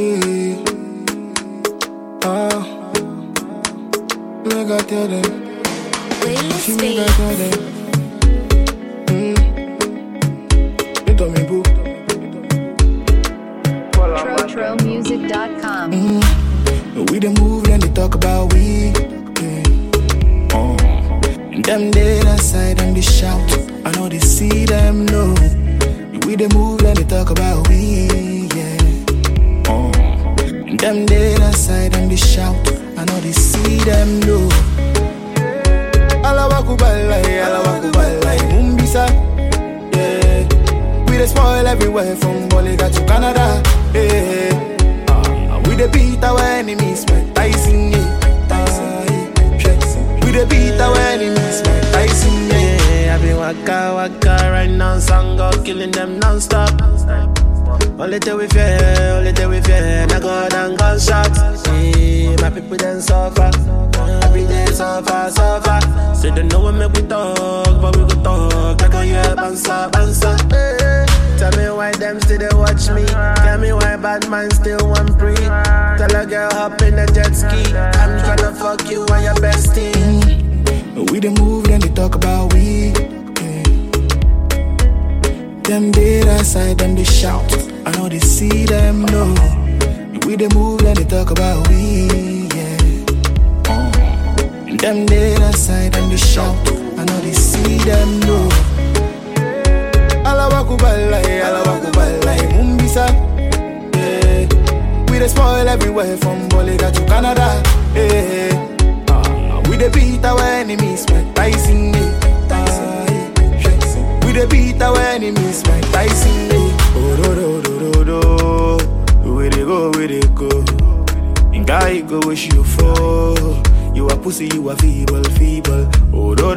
Make I tell them. She make I tell them. You told me boo. TroTroMusic.com. We the move and they talk about we. And them dead aside and they shout. I know they see them know. We the move and they talk about we. And them dead aside and they shout. I know they see them know. Alawakubalai, Mumbisa. Yeah. We the spoil everywhere from Boliga to Canada. Yeah. We the beat our enemies, Mike Tyson. We the beat our enemies, Mike Tyson. Yeah, I been waka right now, Sango killing them non-stop. Only till we fear, now go down gunshots. Yeah, my people then suffer, every day suffer. Say they know what make we talk, but we go talk like a year bansa. Hey, tell me why them still they watch me. Tell me why bad man still want breathe. Tell a girl hop in a jet ski. I'm tryna fuck you and your bestie. We the move then they talk about we. Them dead aside them they shout. I know they see them know. We the move then they talk about we. Them dead aside and they shout. I know they see them know. Alawakubalai, Mumbisa. Yeah. We the spoil everywhere from Boliga to Canada. Yeah. We the beat our enemies, Mike Tyson. We the beat our enemies, Mike Tyson. Oh, where they go. And guy go wish you for. You a pussy, you a feeble. Oh, do.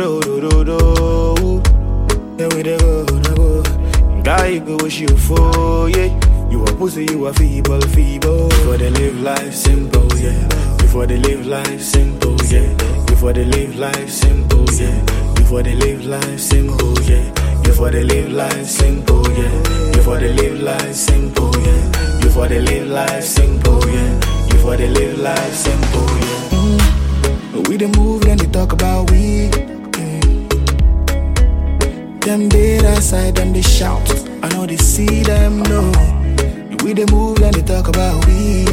Yeah, where they go. Guy go wish you for, yeah. You a pussy, you a feeble. Before they live life simple, yeah. Before they live life simple, yeah. Before they live life simple, yeah. Before they live life simple, yeah. Before they live life simple, yeah. Before they live life simple, yeah. Before they live life simple, yeah. Before they live life simple, yeah. We the move then they talk about we. Them dead aside them they shout. I know they see them know. We the move then they talk about we.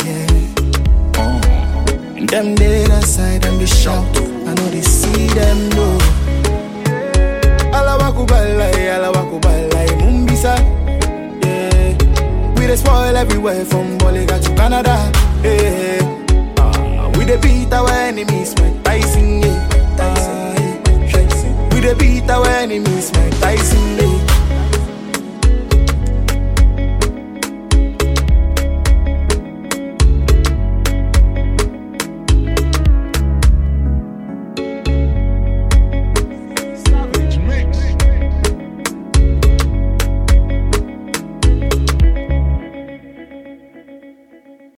And them dead aside them they shout. I know they see them know. Alawakubalai, Mumbisa. Yeah. We the spoil everywhere from Boliga to Canada. Yeah. We the beat our enemies, Mike Tyson.